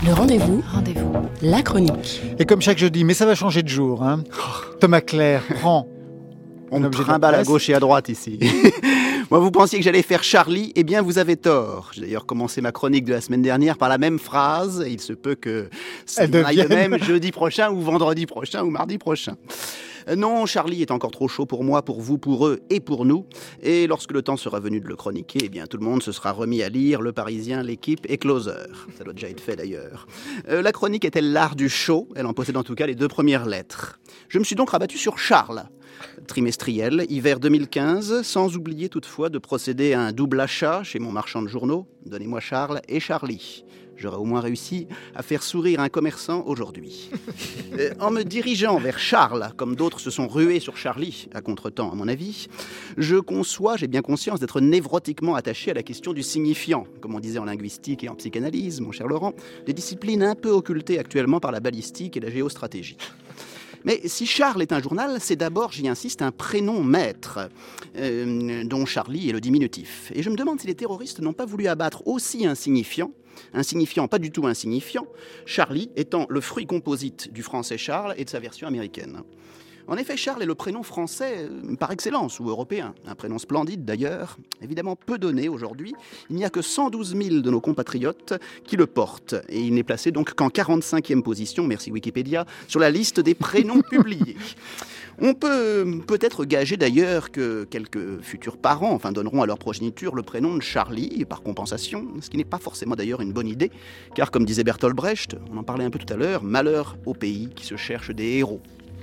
Le rendez-vous, la chronique. Et comme chaque jeudi, mais ça va changer de jour. Thomas Clair prend On me trimballe à gauche et à droite ici. Moi, vous pensiez que j'allais faire Charlie? Eh bien, vous avez tort. J'ai d'ailleurs commencé ma chronique de la semaine dernière par la même phrase. Il se peut que ça aille de même jeudi prochain ou vendredi prochain ou mardi prochain. Non, Charlie est encore trop chaud pour moi, pour vous, pour eux et pour nous. Et lorsque le temps sera venu de le chroniquer, eh bien, tout le monde se sera remis à lire Le Parisien, L'Équipe et Closer. Ça doit déjà être fait d'ailleurs. La chronique est-elle l'art du show? Elle en possède en tout cas les 2 premières lettres. Je me suis donc rabattu sur Charles. Trimestriel, hiver 2015, sans oublier toutefois de procéder à un double achat chez mon marchand de journaux. Donnez-moi Charles et Charlie. J'aurais au moins réussi à faire sourire un commerçant aujourd'hui. En me dirigeant vers Charles, comme d'autres se sont rués sur Charlie, à contretemps à mon avis, j'ai bien conscience d'être névrotiquement attaché à la question du signifiant, comme on disait en linguistique et en psychanalyse, mon cher Laurent, des disciplines un peu occultées actuellement par la balistique et la géostratégie. Mais si Charles est un journal, c'est d'abord, j'y insiste, un prénom maître, dont Charlie est le diminutif. Et je me demande si les terroristes n'ont pas voulu abattre aussi un signifiant pas du tout insignifiant, Charlie étant le fruit composite du français Charles et de sa version américaine. En effet, Charles est le prénom français par excellence, ou européen. Un prénom splendide d'ailleurs, évidemment peu donné aujourd'hui. Il n'y a que 112 000 de nos compatriotes qui le portent. Et il n'est placé donc qu'en 45e position, merci Wikipédia, sur la liste des prénoms publiés. On peut-être gager d'ailleurs que quelques futurs parents donneront à leur progéniture le prénom de Charlie, par compensation, ce qui n'est pas forcément d'ailleurs une bonne idée, car comme disait Bertolt Brecht, on en parlait un peu tout à l'heure, malheur au pays qui se cherche des héros.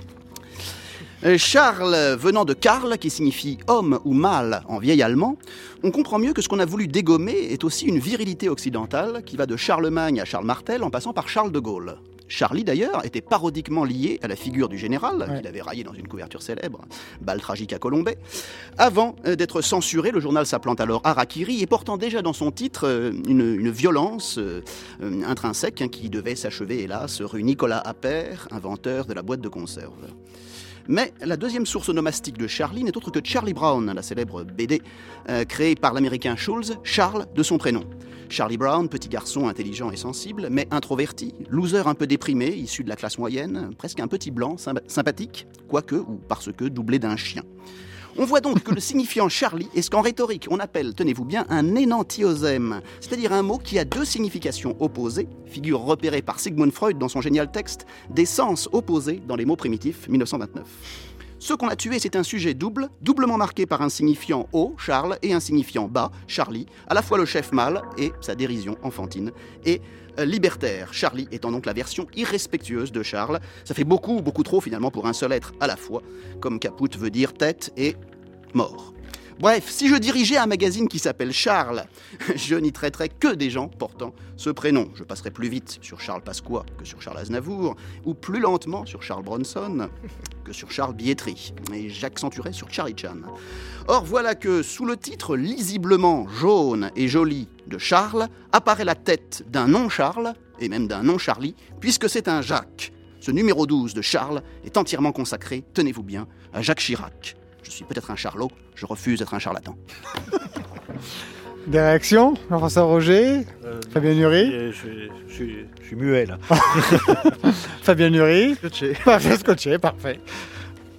Charles, venant de Karl, qui signifie homme ou mâle en vieil allemand, on comprend mieux que ce qu'on a voulu dégommer est aussi une virilité occidentale qui va de Charlemagne à Charles Martel en passant par Charles de Gaulle. Charlie, d'ailleurs, était parodiquement lié à la figure du général, qu'il avait raillé dans une couverture célèbre, Balle tragique à Colombey. Avant d'être censuré, le journal s'appelant alors Harakiri et portant déjà dans son titre une violence intrinsèque qui devait s'achever, hélas, rue Nicolas Appert, inventeur de la boîte de conserve. Mais la deuxième source onomastique de Charlie n'est autre que Charlie Brown, la célèbre BD créée par l'américain Schulz, Charles de son prénom. Charlie Brown, petit garçon intelligent et sensible, mais introverti, loser un peu déprimé, issu de la classe moyenne, presque un petit blanc, sympathique, quoique, ou parce que, doublé d'un chien. On voit donc que le signifiant Charlie est ce qu'en rhétorique on appelle, tenez-vous bien, un énantiosème, c'est-à-dire un mot qui a 2 significations opposées, figure repérée par Sigmund Freud dans son génial texte « Des sens opposés dans les mots primitifs » 1929. Ce qu'on a tué, c'est un sujet doublement marqué par un signifiant haut, Charles, et un signifiant bas, Charlie, à la fois le chef mâle et sa dérision enfantine, et libertaire, Charlie étant donc la version irrespectueuse de Charles. Ça fait beaucoup trop finalement pour un seul être à la fois, comme Caput veut dire tête et mort. Bref, si je dirigeais un magazine qui s'appelle Charles, je n'y traiterais que des gens portant ce prénom. Je passerais plus vite sur Charles Pasqua que sur Charles Aznavour, ou plus lentement sur Charles Bronson que sur Charles Bietri, et j'accentuerais sur Charlie Chan. Or voilà que sous le titre lisiblement jaune et joli de Charles, apparaît la tête d'un non-Charles, et même d'un non-Charlie, puisque c'est un Jacques. Ce numéro 12 de Charles est entièrement consacré, tenez-vous bien, à Jacques Chirac. Je suis peut-être un charlot, je refuse d'être un charlatan. Des réactions? Jean-François Roger, Fabien Nury. Je suis muet là. Fabien Nury. Scotché. Parfait, scotché, parfait.